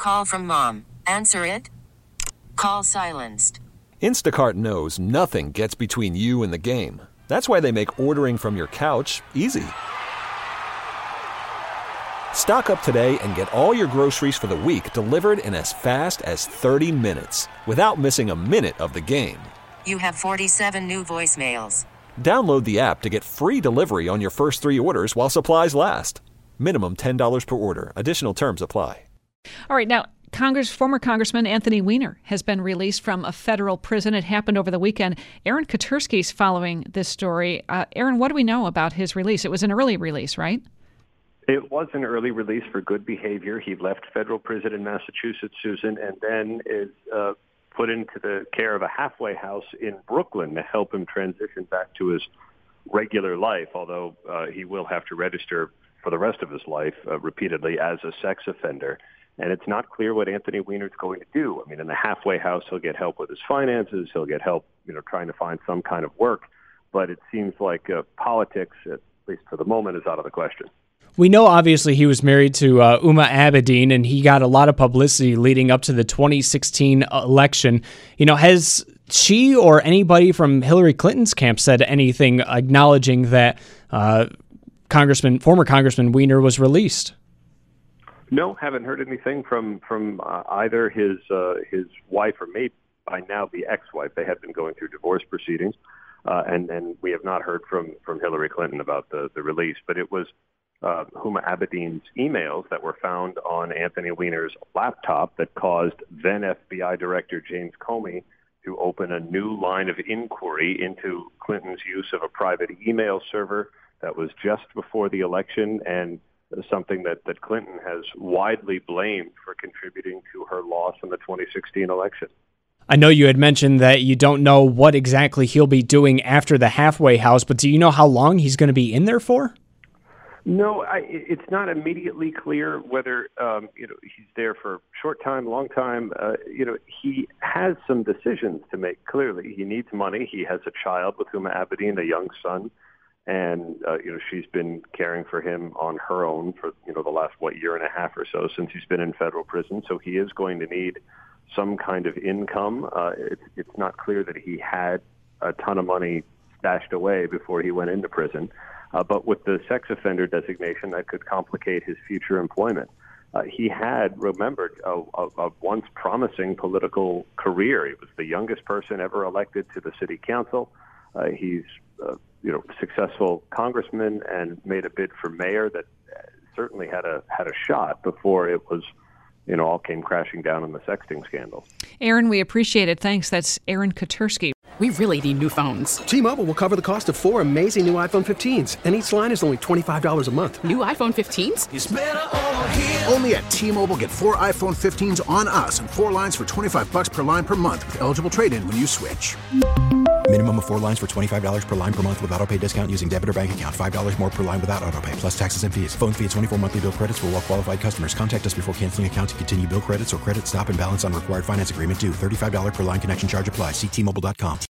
Call from mom. Answer it. Call silenced. Instacart knows nothing gets between you and the game. That's why they make ordering from your couch easy. Stock up today and get all your groceries for the week delivered in as fast as 30 minutes without missing a minute of the game. You have 47 new voicemails. Download the app to get free delivery on your first 3 orders while supplies last. Minimum $10 per order. Additional terms apply. All right, now, former Congressman Anthony Weiner has been released from a federal prison. It happened over the weekend. Aaron Katersky's following this story. Aaron, what do we know about his release? It was an early release, right? It was an early release for good behavior. He left federal prison in Massachusetts, Susan, and then is put into the care of a halfway house in Brooklyn to help him transition back to his regular life, although he will have to register for the rest of his life repeatedly as a sex offender. And it's not clear what Anthony Weiner is going to do. I mean, in the halfway house, he'll get help with his finances. He'll get help, trying to find some kind of work. But it seems like politics, at least for the moment, is out of the question. We know, obviously, he was married to Huma Abedin, and he got a lot of publicity leading up to the 2016 election. Has she or anybody from Hillary Clinton's camp said anything acknowledging that former Congressman Weiner was released? No, haven't heard anything from either his wife or maybe by now the ex-wife. They had been going through divorce proceedings, and we have not heard from Hillary Clinton about the release. But it was Huma Abedin's emails that were found on Anthony Weiner's laptop that caused then FBI Director James Comey to open a new line of inquiry into Clinton's use of a private email server that was just before the election, and something that Clinton has widely blamed for contributing to her loss in the 2016 election. I know you had mentioned that you don't know what exactly he'll be doing after the halfway house, but do you know how long he's going to be in there for? No, it's not immediately clear whether he's there for a short time, long time. He has some decisions to make. Clearly, he needs money. He has a child with Huma Abedin, a young son, and she's been caring for him on her own for the last year and a half or so since he's been in federal prison. So he is going to need some kind of income. It's not clear that he had a ton of money stashed away before he went into prison. But with the sex offender designation, that could complicate his future employment. He had, remembered, a once promising political career. He was the youngest person ever elected to the city council. He's successful congressman and made a bid for mayor that certainly had a shot before it was all came crashing down in the sexting scandal. Aaron, we appreciate it. Thanks. That's Aaron Katersky. We really need new phones. T-Mobile will cover the cost of 4 amazing new iPhone 15s, and each line is only $25 a month. New iPhone 15s? It's better over here. Only at T-Mobile, get 4 iPhone 15s on us and 4 lines for $25 per line per month with eligible trade-in when you switch. Minimum of 4 lines for $25 per line per month with autopay discount using debit or bank account. $5 more per line without autopay, plus taxes and fees. Phone fee at 24 monthly bill credits for well-qualified customers. Contact us before canceling account to continue bill credits or credit stop and balance on required finance agreement due. $35 per line connection charge applies. See T-Mobile.com.